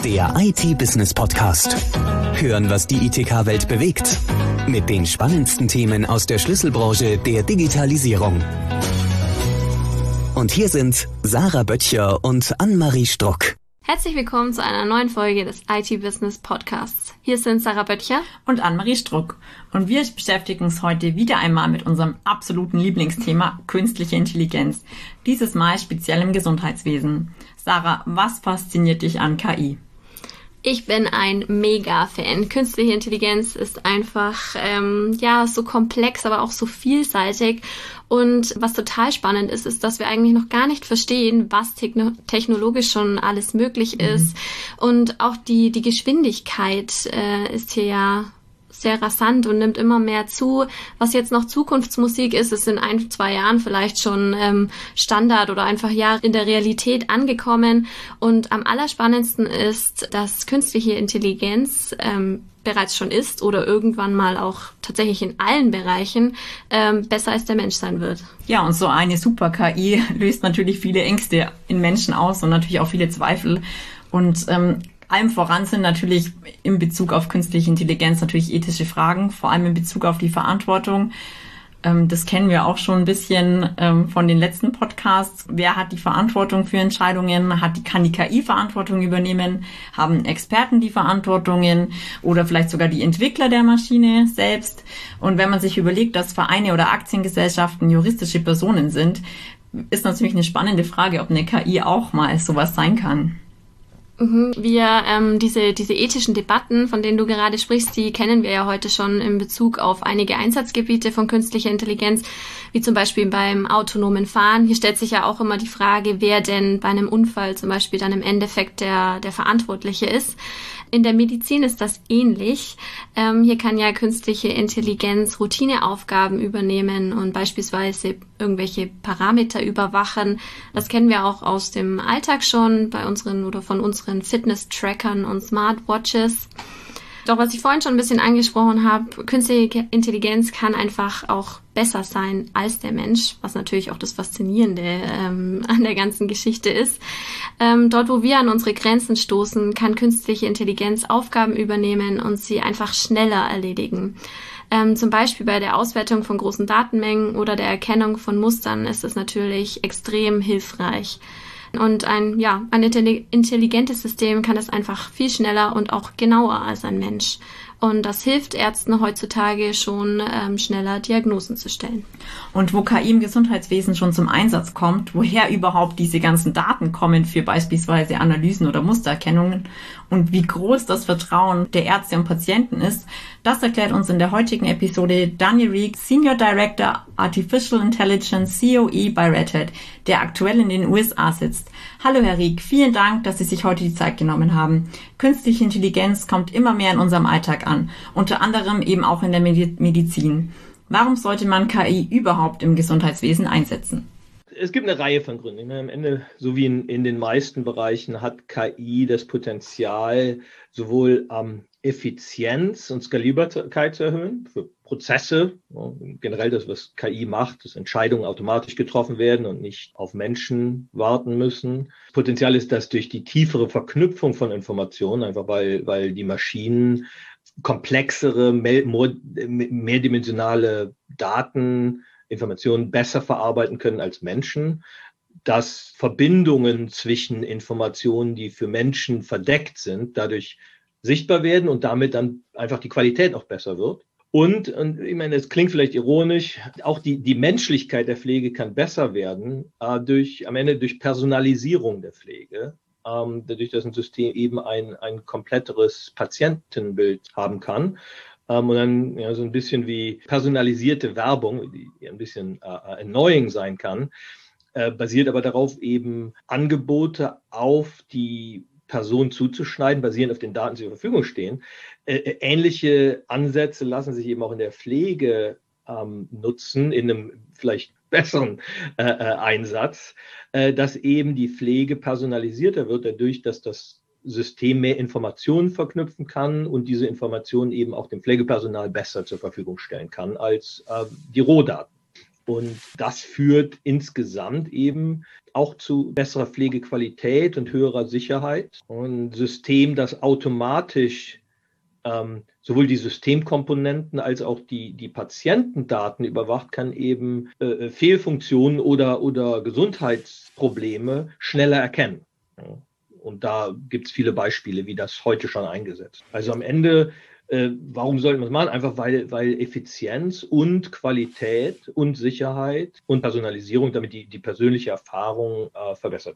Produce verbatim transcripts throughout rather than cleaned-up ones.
der I T-Business-Podcast. Hören, was die I T K-Welt bewegt. Mit den spannendsten Themen aus der Schlüsselbranche der Digitalisierung. Und hier sind Sarah Böttcher und Annemarie Struck. Herzlich willkommen zu einer neuen Folge des I T-Business-Podcasts. Hier sind Sarah Böttcher und Annemarie Struck. Und wir beschäftigen uns heute wieder einmal mit unserem absoluten Lieblingsthema künstliche Intelligenz. Dieses Mal speziell im Gesundheitswesen. Sarah, was fasziniert dich an K I? Ich bin ein Mega-Fan. Künstliche Intelligenz ist einfach ähm, ja so komplex, aber auch so vielseitig. Und was total spannend ist, ist, dass wir eigentlich noch gar nicht verstehen, was techno- technologisch schon alles möglich ist. Mhm. Und auch die die Geschwindigkeit äh, ist hier ja sehr rasant und nimmt immer mehr zu. Was jetzt noch Zukunftsmusik ist, ist in ein, zwei Jahren vielleicht schon ähm, Standard oder einfach ja in der Realität angekommen. Und am allerspannendsten ist, dass künstliche Intelligenz ähm, bereits schon ist oder irgendwann mal auch tatsächlich in allen Bereichen ähm, besser als der Mensch sein wird. Ja, und so eine Super-K I löst natürlich viele Ängste in Menschen aus und natürlich auch viele Zweifel. Und ähm, allem voran sind natürlich in Bezug auf künstliche Intelligenz natürlich ethische Fragen, vor allem in Bezug auf die Verantwortung. Das kennen wir auch schon ein bisschen von den letzten Podcasts. Wer hat die Verantwortung für Entscheidungen? Hat die, kann die K I Verantwortung übernehmen? Haben Experten die Verantwortungen oder vielleicht sogar die Entwickler der Maschine selbst? Und wenn man sich überlegt, dass Vereine oder Aktiengesellschaften juristische Personen sind, ist natürlich eine spannende Frage, ob eine K I auch mal sowas sein kann. Wir, ähm, diese, diese ethischen Debatten, von denen du gerade sprichst, die kennen wir ja heute schon in Bezug auf einige Einsatzgebiete von künstlicher Intelligenz, wie zum Beispiel beim autonomen Fahren. Hier stellt sich ja auch immer die Frage, wer denn bei einem Unfall zum Beispiel dann im Endeffekt der, der Verantwortliche ist. In der Medizin ist das ähnlich. Ähm, hier kann ja künstliche Intelligenz Routineaufgaben übernehmen und beispielsweise irgendwelche Parameter überwachen. Das kennen wir auch aus dem Alltag schon bei unseren oder von unseren Fitness-Trackern und Smartwatches. Doch was ich vorhin schon ein bisschen angesprochen habe, künstliche Intelligenz kann einfach auch besser sein als der Mensch, was natürlich auch das Faszinierende ähm, an der ganzen Geschichte ist. Ähm, dort, wo wir an unsere Grenzen stoßen, kann künstliche Intelligenz Aufgaben übernehmen und sie einfach schneller erledigen. Ähm, zum Beispiel bei der Auswertung von großen Datenmengen oder der Erkennung von Mustern ist es natürlich extrem hilfreich. Und ein, ja, ein intelligentes System kann das einfach viel schneller und auch genauer als ein Mensch. Und das hilft Ärzten heutzutage schon, ähm, schneller Diagnosen zu stellen. Und wo K I im Gesundheitswesen schon zum Einsatz kommt, woher überhaupt diese ganzen Daten kommen für beispielsweise Analysen oder Mustererkennungen und wie groß das Vertrauen der Ärzte und Patienten ist, das erklärt uns in der heutigen Episode Daniel Rieck, Senior Director Artificial Intelligence C O E bei Red Hat, der aktuell in den U S A sitzt. Hallo Herr Rieck, vielen Dank, dass Sie sich heute die Zeit genommen haben. Künstliche Intelligenz kommt immer mehr in unserem Alltag an, unter anderem eben auch in der Medizin. Warum sollte man K I überhaupt im Gesundheitswesen einsetzen? Es gibt eine Reihe von Gründen. Am Ende, so wie in, in den meisten Bereichen, hat K I das Potenzial, sowohl ähm, Effizienz und Skalierbarkeit zu erhöhen für Prozesse. Ja, generell das, was K I macht, dass Entscheidungen automatisch getroffen werden und nicht auf Menschen warten müssen. Das Potenzial ist, dass durch die tiefere Verknüpfung von Informationen, einfach weil, weil die Maschinen komplexere, mehr, mehrdimensionale Daten, Informationen besser verarbeiten können als Menschen, dass Verbindungen zwischen Informationen, die für Menschen verdeckt sind, dadurch sichtbar werden und damit dann einfach die Qualität auch besser wird. Und, und ich meine, es klingt vielleicht ironisch, auch die, die Menschlichkeit der Pflege kann besser werden, äh, durch, am Ende durch Personalisierung der Pflege, ähm, dadurch, dass ein System eben ein, ein kompletteres Patientenbild haben kann. Ähm, und dann ja, so ein bisschen wie personalisierte Werbung, die ein bisschen äh, annoying sein kann, äh, basiert aber darauf, eben Angebote auf die Person zuzuschneiden, basierend auf den Daten, die zur Verfügung stehen. Äh, ähnliche Ansätze lassen sich eben auch in der Pflege ähm, nutzen, in einem vielleicht besseren äh, äh, Einsatz, äh, dass eben die Pflege personalisierter wird, dadurch, dass das System mehr Informationen verknüpfen kann und diese Informationen eben auch dem Pflegepersonal besser zur Verfügung stellen kann als äh, die Rohdaten. Und das führt insgesamt eben auch zu besserer Pflegequalität und höherer Sicherheit. Und ein System, das automatisch ähm, sowohl die Systemkomponenten als auch die, die Patientendaten überwacht, kann eben äh, Fehlfunktionen oder, oder Gesundheitsprobleme schneller erkennen. Ja. Und da gibt es viele Beispiele, wie das heute schon eingesetzt. Also am Ende, äh, warum sollte man es machen? Einfach weil, weil Effizienz und Qualität und Sicherheit und Personalisierung, damit die, die persönliche Erfahrung äh, verbessert.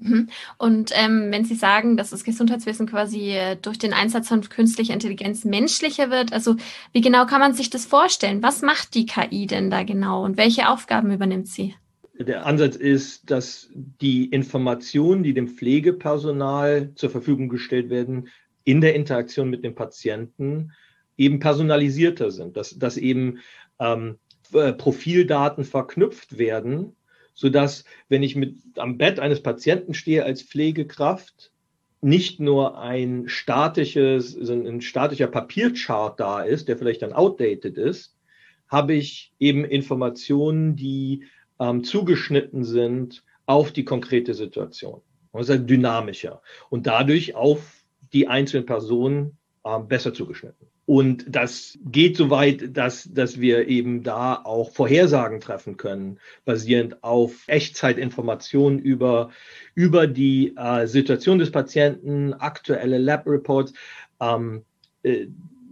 Und ähm, wenn Sie sagen, dass das Gesundheitswesen quasi äh, durch den Einsatz von künstlicher Intelligenz menschlicher wird, also wie genau kann man sich das vorstellen? Was macht die K I denn da genau und welche Aufgaben übernimmt sie? Der Ansatz ist, dass die Informationen, die dem Pflegepersonal zur Verfügung gestellt werden, in der Interaktion mit dem Patienten eben personalisierter sind, dass, dass eben ähm, Profildaten verknüpft werden, sodass, wenn ich mit am Bett eines Patienten stehe als Pflegekraft, nicht nur ein statisches, ein statischer Papierchart da ist, der vielleicht dann outdated ist, habe ich eben Informationen, die ähm, zugeschnitten sind auf die konkrete Situation. Und das ist halt dynamischer und dadurch auf die einzelnen Personen ähm, besser zugeschnitten. Und das geht so weit, dass, dass wir eben da auch Vorhersagen treffen können, basierend auf Echtzeitinformationen über, über die äh, Situation des Patienten, aktuelle Lab-Reports, ähm, äh,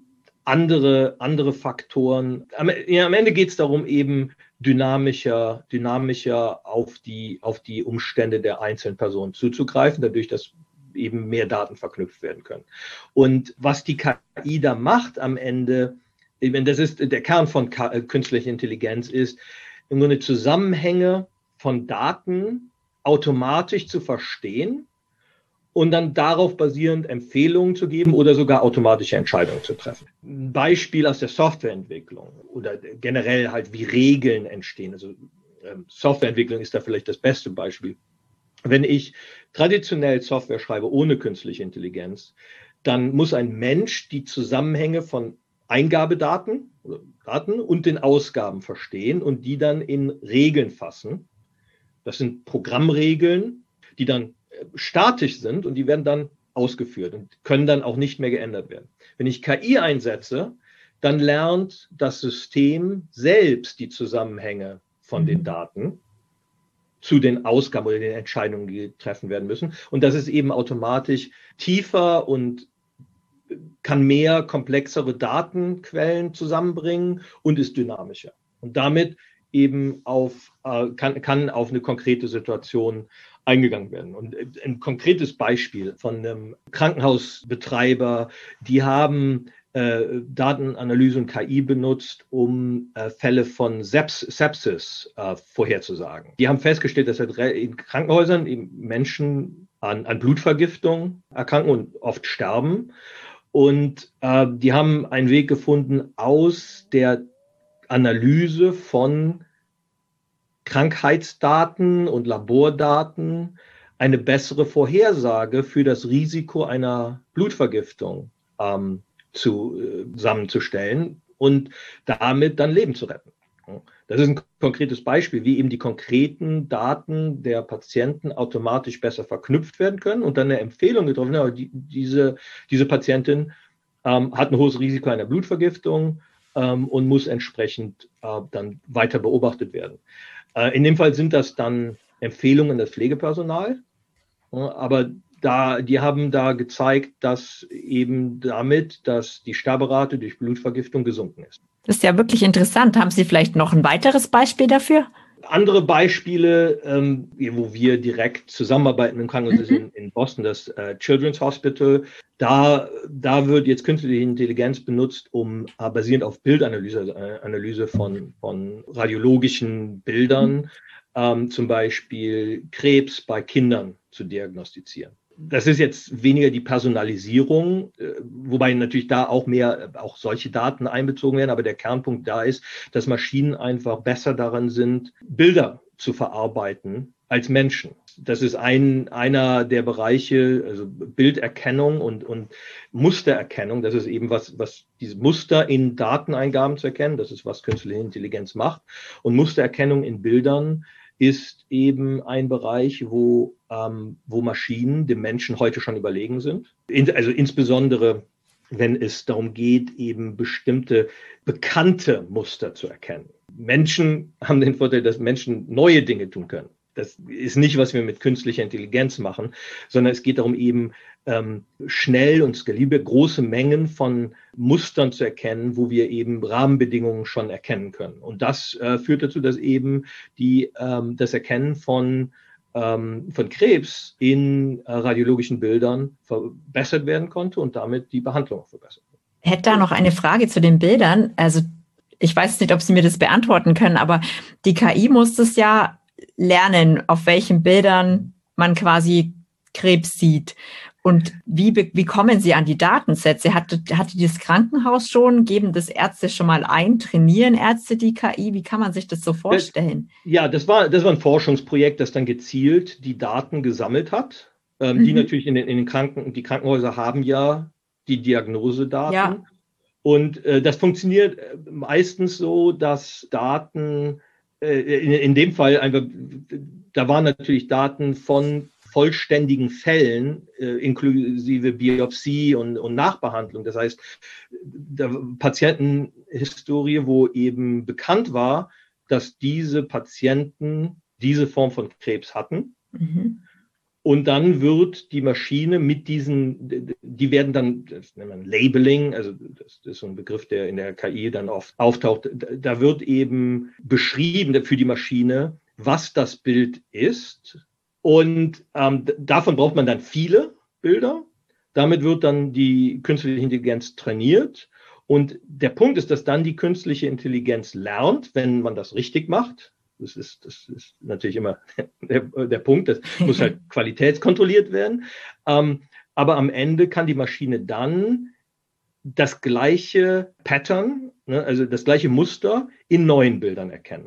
andere, andere Faktoren. Am, ja, am Ende geht es darum, eben dynamischer, dynamischer auf die, auf die Umstände der einzelnen Personen zuzugreifen, dadurch, dass eben mehr Daten verknüpft werden können. Und was die K I da macht am Ende, eben das ist der Kern von K- künstlicher Intelligenz, ist im Grunde Zusammenhänge von Daten automatisch zu verstehen und dann darauf basierend Empfehlungen zu geben oder sogar automatische Entscheidungen zu treffen. Ein Beispiel aus der Softwareentwicklung oder generell halt, wie Regeln entstehen. Also ähm, Softwareentwicklung ist da vielleicht das beste Beispiel. Wenn ich traditionell Software schreibe ohne künstliche Intelligenz, dann muss ein Mensch die Zusammenhänge von Eingabedaten oder Daten und den Ausgaben verstehen und die dann in Regeln fassen. Das sind Programmregeln, die dann statisch sind und die werden dann ausgeführt und können dann auch nicht mehr geändert werden. Wenn ich K I einsetze, dann lernt das System selbst die Zusammenhänge von mhm. den Daten zu den Ausgaben oder den Entscheidungen, die getroffen werden müssen. Und das ist eben automatisch tiefer und kann mehr komplexere Datenquellen zusammenbringen und ist dynamischer. Und damit eben auf, äh, kann, kann auf eine konkrete Situation eingegangen werden. Und ein konkretes Beispiel von einem Krankenhausbetreiber, die haben äh, Datenanalyse und K I benutzt, um äh, Fälle von Seps- Sepsis äh, vorherzusagen. Die haben festgestellt, dass halt in Krankenhäusern eben Menschen an, an Blutvergiftung erkranken und oft sterben. Und äh, die haben einen Weg gefunden, aus der Analyse von Krankheitsdaten und Labordaten eine bessere Vorhersage für das Risiko einer Blutvergiftung ähm, zu, äh, zusammenzustellen und damit dann Leben zu retten. Das ist ein konkretes Beispiel, wie eben die konkreten Daten der Patienten automatisch besser verknüpft werden können und dann eine Empfehlung getroffen wird. Die, diese, diese Patientin ähm, hat ein hohes Risiko einer Blutvergiftung ähm, und muss entsprechend äh, dann weiter beobachtet werden. Äh, in dem Fall sind das dann Empfehlungen des Pflegepersonal, äh, aber da, die haben da gezeigt, dass eben damit, dass die Sterberate durch Blutvergiftung gesunken ist. Das ist ja wirklich interessant. Haben Sie vielleicht noch ein weiteres Beispiel dafür? Andere Beispiele, ähm, wo wir direkt zusammenarbeiten im Krankenhaus, mhm. ist in, in Boston das äh, Children's Hospital. Da, da wird jetzt künstliche Intelligenz benutzt, um äh, basierend auf Bildanalyse, also äh, Analyse von, von radiologischen Bildern, mhm. ähm, zum Beispiel Krebs bei Kindern zu diagnostizieren. Das ist jetzt weniger die Personalisierung, wobei natürlich da auch mehr, auch solche Daten einbezogen werden. Aber der Kernpunkt da ist, dass Maschinen einfach besser daran sind, Bilder zu verarbeiten als Menschen. Das ist ein, einer der Bereiche, also Bilderkennung und, und Mustererkennung. Das ist eben was, was diese Muster in Dateneingaben zu erkennen. Das ist, was künstliche Intelligenz macht. Und Mustererkennung in Bildern ist eben ein Bereich, wo, ähm, wo Maschinen dem Menschen heute schon überlegen sind. In, also insbesondere, wenn es darum geht, eben bestimmte bekannte Muster zu erkennen. Menschen haben den Vorteil, dass Menschen neue Dinge tun können. Das ist nicht, was wir mit künstlicher Intelligenz machen, sondern es geht darum, eben ähm, schnell und skalibel große Mengen von Mustern zu erkennen, wo wir eben Rahmenbedingungen schon erkennen können. Und das äh, führt dazu, dass eben die, ähm, das Erkennen von, ähm, von Krebs in äh, radiologischen Bildern verbessert werden konnte und damit die Behandlung verbessert wird. Ich hätte da noch eine Frage zu den Bildern. Also ich weiß nicht, ob Sie mir das beantworten können, aber die K I muss das ja lernen, auf welchen Bildern man quasi Krebs sieht. Und wie, wie kommen Sie an die Datensätze? Hatte, hatte das Krankenhaus schon? Geben das Ärzte schon mal ein? Trainieren Ärzte die K I? Wie kann man sich das so vorstellen? Das, ja, das war, das war ein Forschungsprojekt, das dann gezielt die Daten gesammelt hat. Ähm, mhm. Die natürlich in den, in den Kranken, die Krankenhäuser haben ja die Diagnosedaten. Ja. Und äh, das funktioniert meistens so, dass Daten In, in dem Fall einfach, da waren natürlich Daten von vollständigen Fällen, äh, inklusive Biopsie und, und Nachbehandlung. Das heißt, der Patientenhistorie, wo eben bekannt war, dass diese Patienten diese Form von Krebs hatten. Mhm. Und dann wird die Maschine mit diesen, die werden dann, das nennt man Labeling, also das, das ist so ein Begriff, der in der K I dann oft auftaucht, da wird eben beschrieben für die Maschine, was das Bild ist. Und ähm, davon braucht man dann viele Bilder. Damit wird dann die künstliche Intelligenz trainiert. Und der Punkt ist, dass dann die künstliche Intelligenz lernt, wenn man das richtig macht. Das ist, das ist natürlich immer der, der Punkt, das muss halt qualitätskontrolliert werden. Ähm, aber am Ende kann die Maschine dann das gleiche Pattern, ne, also das gleiche Muster in neuen Bildern erkennen.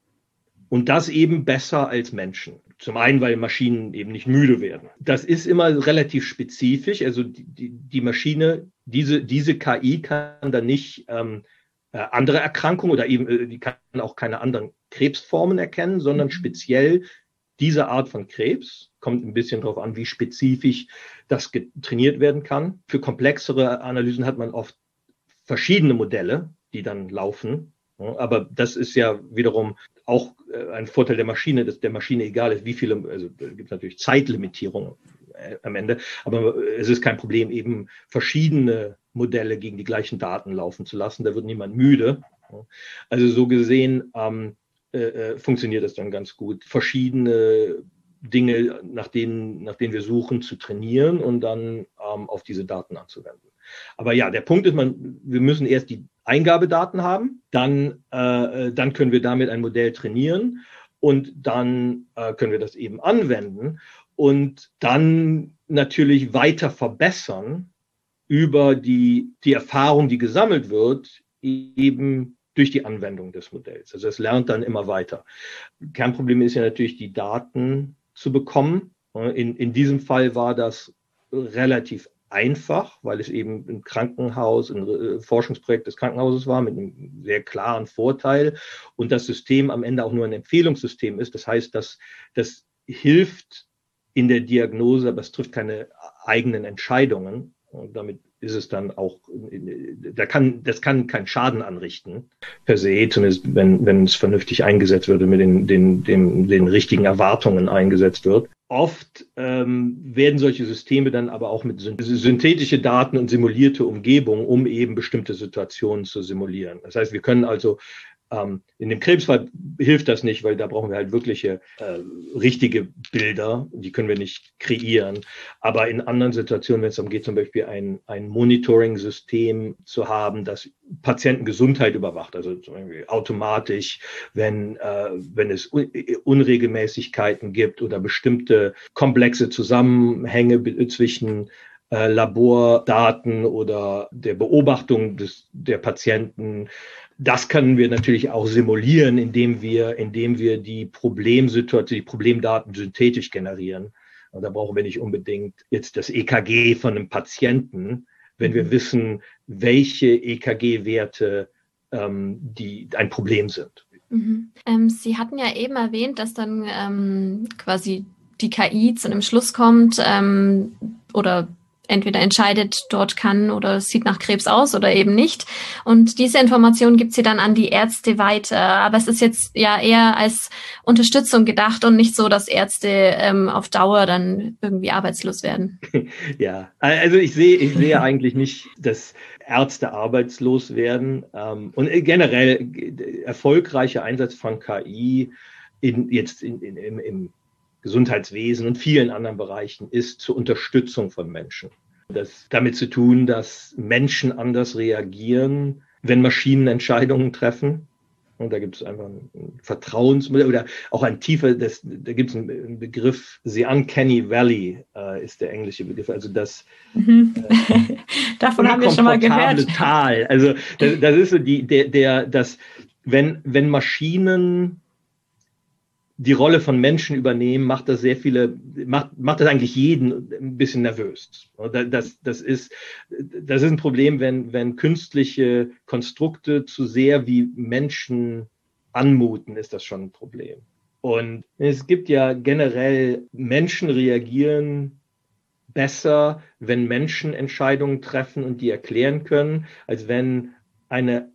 Und das eben besser als Menschen. Zum einen, weil Maschinen eben nicht müde werden. Das ist immer relativ spezifisch. Also die, die, die Maschine, diese, diese K I kann dann nicht ähm, andere Erkrankungen oder eben, die kann auch keine anderen Krebsformen erkennen, sondern speziell diese Art von Krebs. Kommt ein bisschen darauf an, wie spezifisch das trainiert werden kann. Für komplexere Analysen hat man oft verschiedene Modelle, die dann laufen. Aber das ist ja wiederum auch ein Vorteil der Maschine, dass der Maschine egal ist, wie viele, also da gibt es natürlich Zeitlimitierungen am Ende, aber es ist kein Problem, eben verschiedene Modelle gegen die gleichen Daten laufen zu lassen. Da wird niemand müde. Also so gesehen ähm, äh, funktioniert das dann ganz gut. Verschiedene Dinge, nach denen, nach denen wir suchen, zu trainieren und dann ähm, auf diese Daten anzuwenden. Aber ja, der Punkt ist, man, wir müssen erst die Eingabedaten haben, dann, äh, dann können wir damit ein Modell trainieren und dann äh, können wir das eben anwenden und dann natürlich weiter verbessern über die, die Erfahrung, die gesammelt wird, eben durch die Anwendung des Modells. Also es lernt dann immer weiter. Kernproblem ist ja natürlich, die Daten zu bekommen. In, in diesem Fall war das relativ einfach, weil es eben ein Krankenhaus, ein Forschungsprojekt des Krankenhauses war mit einem sehr klaren Vorteil und das System am Ende auch nur ein Empfehlungssystem ist. Das heißt, dass das hilft in der Diagnose, aber es trifft keine eigenen Entscheidungen. Und damit ist es dann auch, da kann, das kann keinen Schaden anrichten, per se, zumindest wenn, wenn es vernünftig eingesetzt wird und mit den, den, den, den richtigen Erwartungen eingesetzt wird. Oft ähm, werden solche Systeme dann aber auch mit synthetische Daten und simulierte Umgebung, um eben bestimmte Situationen zu simulieren. Das heißt, wir können also ähm, in dem Krebsfall hilft das nicht, weil da brauchen wir halt wirkliche äh, richtige Bilder, die können wir nicht kreieren. Aber in anderen Situationen, wenn es darum geht, zum Beispiel ein, ein Monitoring-System zu haben, das Patientengesundheit überwacht, also zum Beispiel automatisch, wenn, äh, wenn es Un- Unregelmäßigkeiten gibt oder bestimmte komplexe Zusammenhänge b- zwischen äh, Labordaten oder der Beobachtung des, der Patienten das können wir natürlich auch simulieren, indem wir, indem wir die Problemsituation, die Problemdaten synthetisch generieren. Und da brauchen wir nicht unbedingt jetzt das E K G von einem Patienten, wenn wir wissen, welche E K G-Werte ähm, die ein Problem sind. Mhm. Ähm, Sie hatten ja eben erwähnt, dass dann ähm, quasi die K I zu einem Schluss kommt ähm, oder entweder entscheidet, dort kann oder es sieht nach Krebs aus oder eben nicht. Und diese Information gibt sie dann an die Ärzte weiter. Aber es ist jetzt ja eher als Unterstützung gedacht und nicht so, dass Ärzte ähm, auf Dauer dann irgendwie arbeitslos werden. Ja, also ich sehe, ich sehe eigentlich nicht, dass Ärzte arbeitslos werden. Ähm, und generell erfolgreicher Einsatz von K I in, jetzt in, in, im, im Gesundheitswesen und vielen anderen Bereichen ist zur Unterstützung von Menschen. Das damit zu tun, dass Menschen anders reagieren, wenn Maschinen Entscheidungen treffen. Und da gibt es einfach ein Vertrauens- oder auch ein tiefer, das, da gibt es einen Begriff, the uncanny valley äh, ist der englische Begriff, also das mhm. äh, davon haben wir schon mal gehört. Tal. Also das, das ist so die, der, der, das, wenn, wenn Maschinen die Rolle von Menschen übernehmen, macht das sehr viele, macht, macht das eigentlich jeden ein bisschen nervös. Das, das ist, das ist ein Problem, wenn, wenn künstliche Konstrukte zu sehr wie Menschen anmuten, ist das schon ein Problem. Und es gibt ja generell, Menschen reagieren besser, wenn Menschen Entscheidungen treffen und die erklären können, als wenn eine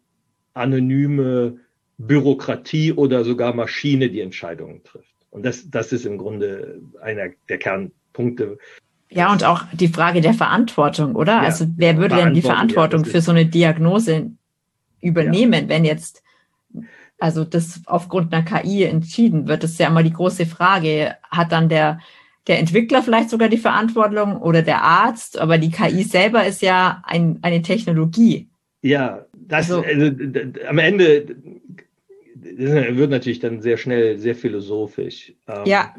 anonyme Bürokratie oder sogar Maschine die Entscheidungen trifft. Und das, das ist im Grunde einer der Kernpunkte. Ja, und auch die Frage der Verantwortung, oder? Ja, also wer würde denn die Verantwortung ja, für so eine Diagnose übernehmen, ja. wenn jetzt, also das aufgrund einer K I entschieden wird? Das ist ja immer die große Frage. Hat dann der, der Entwickler vielleicht sogar die Verantwortung oder der Arzt? Aber die K I selber ist ja ein, eine Technologie. Ja, das, also, also am Ende das wird natürlich dann sehr schnell sehr philosophisch. Ja.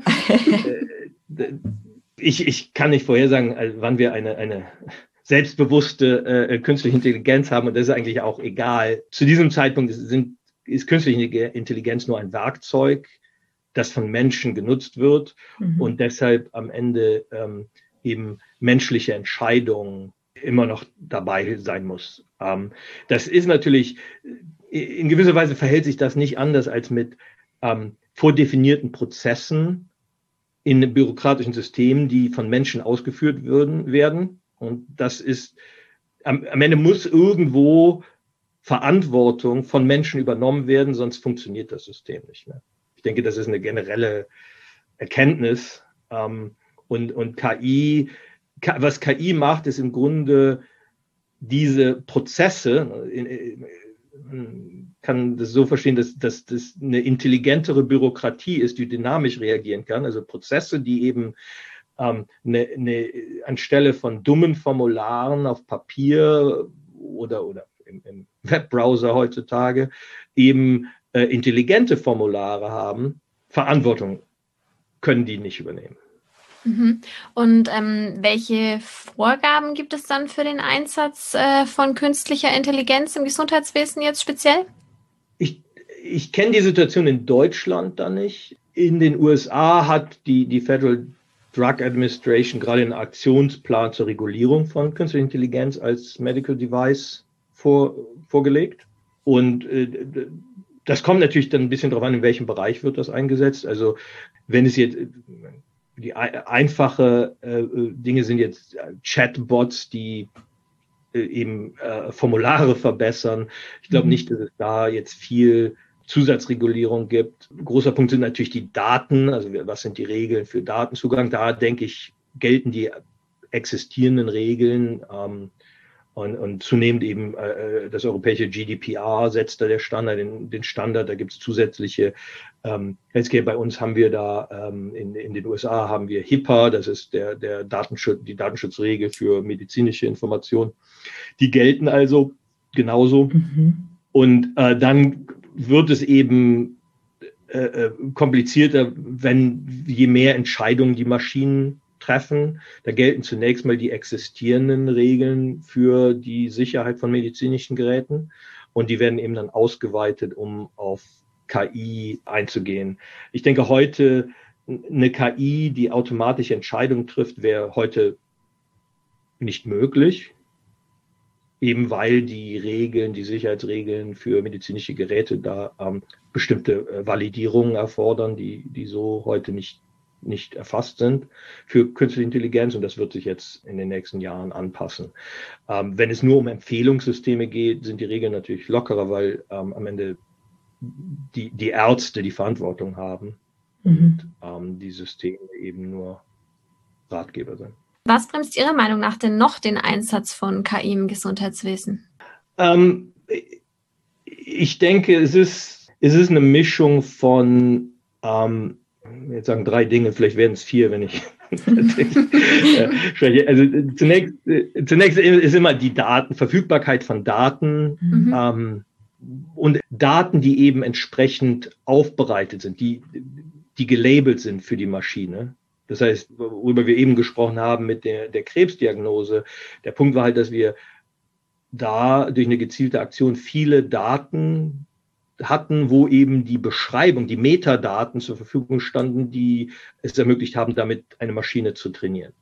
ich, ich kann nicht vorhersagen, wann wir eine, eine selbstbewusste äh, künstliche Intelligenz haben, und das ist eigentlich auch egal. Zu diesem Zeitpunkt sind, ist künstliche Intelligenz nur ein Werkzeug, das von Menschen genutzt wird mhm. und deshalb am Ende ähm, eben menschliche Entscheidungen immer noch dabei sein muss. Ähm, das ist natürlich, in gewisser Weise verhält sich das nicht anders als mit ähm, vordefinierten Prozessen in bürokratischen Systemen, die von Menschen ausgeführt würden, werden. Und das ist, am, am Ende muss irgendwo Verantwortung von Menschen übernommen werden, sonst funktioniert das System nicht mehr. Ich denke, das ist eine generelle Erkenntnis. Ähm, und, und K I, was K I macht, ist im Grunde diese Prozesse, in, in, kann das so verstehen, dass, dass das eine intelligentere Bürokratie ist, die dynamisch reagieren kann. Also Prozesse, die eben ähm, eine, eine, anstelle von dummen Formularen auf Papier oder, oder im, im Webbrowser heutzutage eben äh, intelligente Formulare haben, Verantwortung können die nicht übernehmen. Mhm. Und ähm, welche Vorgaben gibt es dann für den Einsatz äh, von künstlicher Intelligenz im Gesundheitswesen jetzt speziell? Ich, ich kenne die Situation in Deutschland da nicht. In den U S A hat die, die Federal Drug Administration gerade einen Aktionsplan zur Regulierung von künstlicher Intelligenz als Medical Device vor, vorgelegt. Und äh, das kommt natürlich dann ein bisschen darauf an, in welchem Bereich wird das eingesetzt. Also wenn es jetzt die einfache äh, Dinge sind jetzt Chatbots, die äh, eben äh, Formulare verbessern. Ich glaube mhm. nicht, dass es da jetzt viel Zusatzregulierung gibt. Großer Punkt sind natürlich die Daten. Also was sind die Regeln für Datenzugang? Da denke ich, gelten die existierenden Regeln. Ähm, Und, und zunehmend eben äh, das europäische G D P R setzt da der Standard, den, den Standard, da gibt es zusätzliche ähm, Healthcare. Bei uns haben wir da, ähm, in, in den U S A haben wir HIPAA, das ist der, der Datenschutz, die Datenschutzregel für medizinische Informationen. Die gelten also genauso. Mhm. Und äh, dann wird es eben äh, komplizierter, wenn je mehr Entscheidungen die Maschinen treffen. Da gelten zunächst mal die existierenden Regeln für die Sicherheit von medizinischen Geräten. und die werden eben dann ausgeweitet, um auf K I einzugehen. Ich denke, heute eine K I, die automatische Entscheidungen trifft, wäre heute nicht möglich, eben weil die Regeln, die Sicherheitsregeln für medizinische Geräte da ähm, bestimmte äh, Validierungen erfordern, die, die so heute nicht, nicht erfasst sind für künstliche Intelligenz, und das wird sich jetzt in den nächsten Jahren anpassen. Ähm, wenn es nur um Empfehlungssysteme geht, sind die Regeln natürlich lockerer, weil ähm, am Ende die, die Ärzte die Verantwortung haben mhm. und ähm, die Systeme eben nur Ratgeber sind. Was bremst Ihrer Meinung nach denn noch den Einsatz von K I im Gesundheitswesen? Ähm, ich denke, es ist, es ist eine Mischung von, ähm, jetzt sagen drei Dinge, vielleicht werden es vier, wenn ich spreche. Also zunächst, zunächst ist immer die Daten, Verfügbarkeit von Daten mhm. ähm, und Daten, die eben entsprechend aufbereitet sind, die, die gelabelt sind für die Maschine. Das heißt, worüber wir eben gesprochen haben mit der, der Krebsdiagnose, der Punkt war halt, dass wir da durch eine gezielte Aktion viele Daten hatten, wo eben die Beschreibung, die Metadaten zur Verfügung standen, die es ermöglicht haben, damit eine Maschine zu trainieren.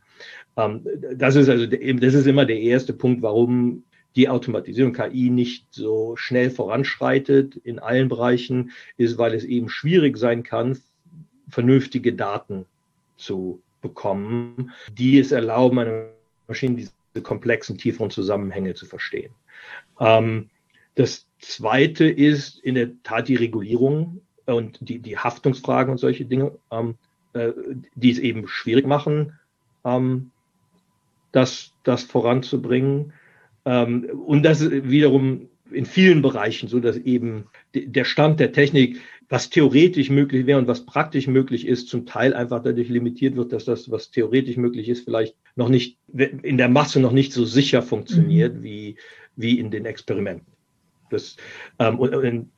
Das ist also, das ist immer der erste Punkt, warum die Automatisierung K I nicht so schnell voranschreitet in allen Bereichen, ist, weil es eben schwierig sein kann, vernünftige Daten zu bekommen, die es erlauben, einer Maschine diese komplexen, tieferen Zusammenhänge zu verstehen. Ähm, das Zweite ist in der Tat die Regulierung und die, die Haftungsfragen und solche Dinge, ähm, äh, die es eben schwierig machen, ähm, das, das voranzubringen. Ähm, und das ist wiederum in vielen Bereichen so, dass eben der Stand der Technik, was theoretisch möglich wäre und was praktisch möglich ist, zum Teil einfach dadurch limitiert wird, dass das, was theoretisch möglich ist, vielleicht noch nicht in der Masse noch nicht so sicher funktioniert mhm. wie, wie in den Experimenten. Das, ähm, und, und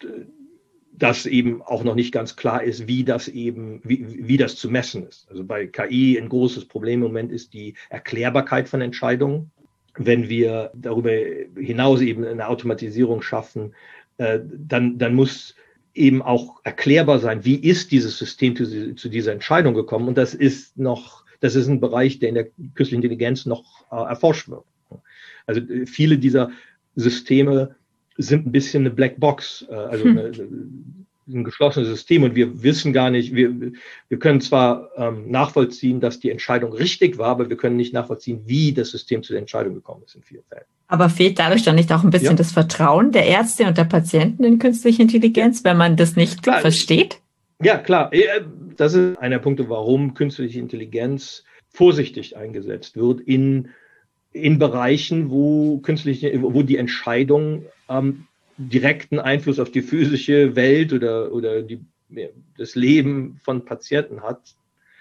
dass eben auch noch nicht ganz klar ist, wie das eben, wie, wie das zu messen ist. Also bei K I ein großes Problem im Moment ist die Erklärbarkeit von Entscheidungen. Wenn wir darüber hinaus eben eine Automatisierung schaffen, äh, dann, dann muss eben auch erklärbar sein, wie ist dieses System zu, zu dieser Entscheidung gekommen. Und das ist noch, das ist ein Bereich, der in der künstlichen Intelligenz noch äh, erforscht wird. Also viele dieser Systeme sind ein bisschen eine Blackbox, äh, also hm. eine, ein geschlossenes System, und wir wissen gar nicht, wir, wir können zwar ähm, nachvollziehen, dass die Entscheidung richtig war, aber wir können nicht nachvollziehen, wie das System zu der Entscheidung gekommen ist in vielen Fällen. Aber fehlt dadurch dann nicht auch ein bisschen ja. das Vertrauen der Ärzte und der Patienten in künstliche Intelligenz, wenn man das nicht klar versteht? Ja, klar. Das ist einer der Punkte, warum künstliche Intelligenz vorsichtig eingesetzt wird in, in Bereichen, wo künstliche, wo die Entscheidung ähm, direkten Einfluss auf die physische Welt oder, oder die, das Leben von Patienten hat.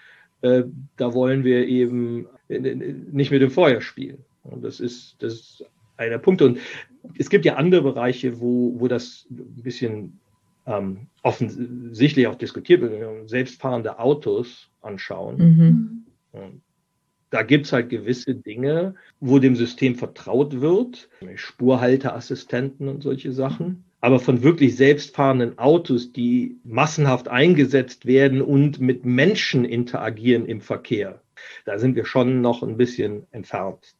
Äh, da wollen wir eben nicht mit dem Feuer spielen. Und das ist, das ist einer der Punkte. Und es gibt ja andere Bereiche, wo, wo das ein bisschen ähm, offensichtlich auch diskutiert wird, wenn wir uns selbstfahrende Autos anschauen. Mhm. Und da gibt es halt gewisse Dinge, wo dem System vertraut wird, Spurhalteassistenten und solche Sachen. Aber von wirklich selbstfahrenden Autos, die massenhaft eingesetzt werden und mit Menschen interagieren im Verkehr, da sind wir schon noch ein bisschen entfernt.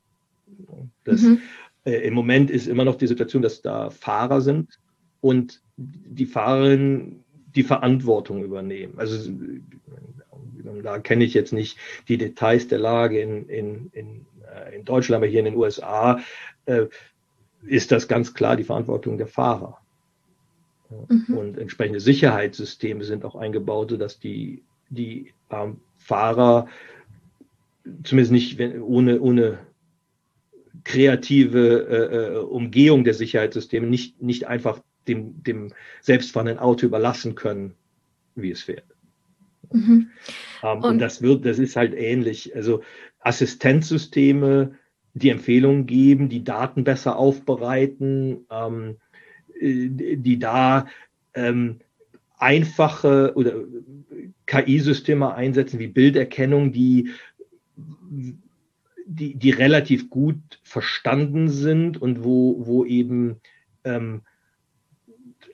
Das, mhm. äh, im Moment ist immer noch die Situation, dass da Fahrer sind und die Fahrerinnen die Verantwortung übernehmen. Also da kenne ich jetzt nicht die Details der Lage in, in, in, in Deutschland, aber hier in den U S A äh, ist das ganz klar die Verantwortung der Fahrer. Mhm. Und entsprechende Sicherheitssysteme sind auch eingebaut, sodass die, die ähm, Fahrer zumindest nicht wenn, ohne, ohne kreative äh, Umgehung der Sicherheitssysteme nicht, nicht einfach dem, dem selbstfahrenden Auto überlassen können, wie es fährt. Mhm. Um, und, und das wird, das ist halt ähnlich. Also Assistenzsysteme, die Empfehlungen geben, die Daten besser aufbereiten, ähm, die da ähm, einfache oder K I-Systeme einsetzen wie Bilderkennung, die, die, die relativ gut verstanden sind und wo, wo eben ähm,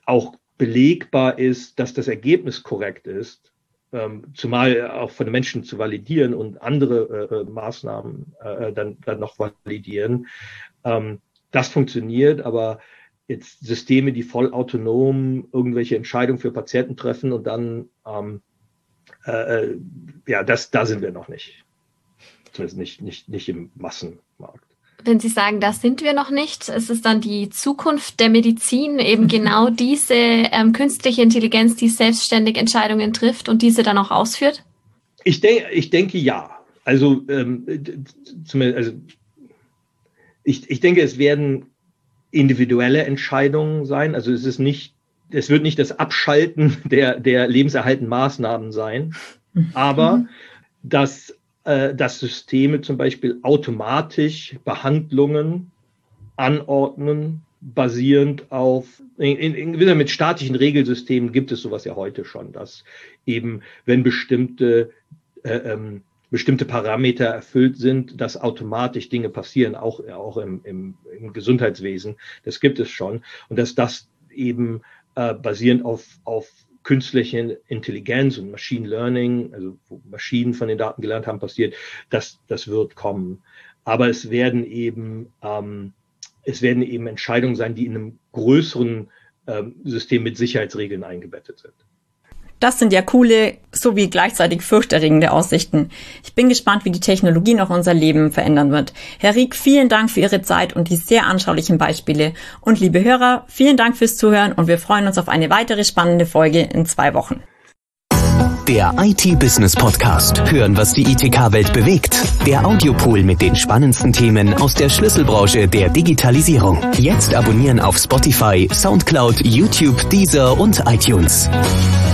auch belegbar ist, dass das Ergebnis korrekt ist, ähm, zumal auch von den Menschen zu validieren und andere äh, Maßnahmen äh, dann, dann noch validieren. Ähm, das funktioniert, aber jetzt Systeme, die voll autonom irgendwelche Entscheidungen für Patienten treffen und dann, ähm, äh, ja, das, da sind wir noch nicht. Zumindest nicht, nicht, nicht im Massenmarkt. Wenn Sie sagen, da sind wir noch nicht, ist es dann die Zukunft der Medizin, eben genau diese ähm, künstliche Intelligenz, die selbstständig Entscheidungen trifft und diese dann auch ausführt? Ich, de- ich denke ja. Also, ähm, zumindest, also ich, ich denke, es werden individuelle Entscheidungen sein. Also es ist nicht, es wird nicht das Abschalten der, der lebenserhaltenden Maßnahmen sein, aber mhm. dass dass Systeme zum Beispiel automatisch Behandlungen anordnen, basierend auf, in, in, in, mit statischen Regelsystemen gibt es sowas ja heute schon, dass eben, wenn bestimmte, äh, ähm, bestimmte Parameter erfüllt sind, dass automatisch Dinge passieren, auch, auch im, im, im Gesundheitswesen. Das gibt es schon. Und dass das eben äh, basierend auf, auf künstliche Intelligenz und Machine Learning, also wo Maschinen von den Daten gelernt haben, passiert, das, das wird kommen. Aber es werden eben, ähm, es werden eben Entscheidungen sein, die in einem größeren ähm, System mit Sicherheitsregeln eingebettet sind. Das sind ja coole, sowie gleichzeitig furchterregende Aussichten. Ich bin gespannt, wie die Technologie noch unser Leben verändern wird. Herr Rieck, vielen Dank für Ihre Zeit und die sehr anschaulichen Beispiele. Und liebe Hörer, vielen Dank fürs Zuhören und wir freuen uns auf eine weitere spannende Folge in zwei Wochen. Der I T-Business-Podcast. Hören, was die I T K-Welt bewegt. Der Audiopool mit den spannendsten Themen aus der Schlüsselbranche der Digitalisierung. Jetzt abonnieren auf Spotify, Soundcloud, YouTube, Deezer und iTunes.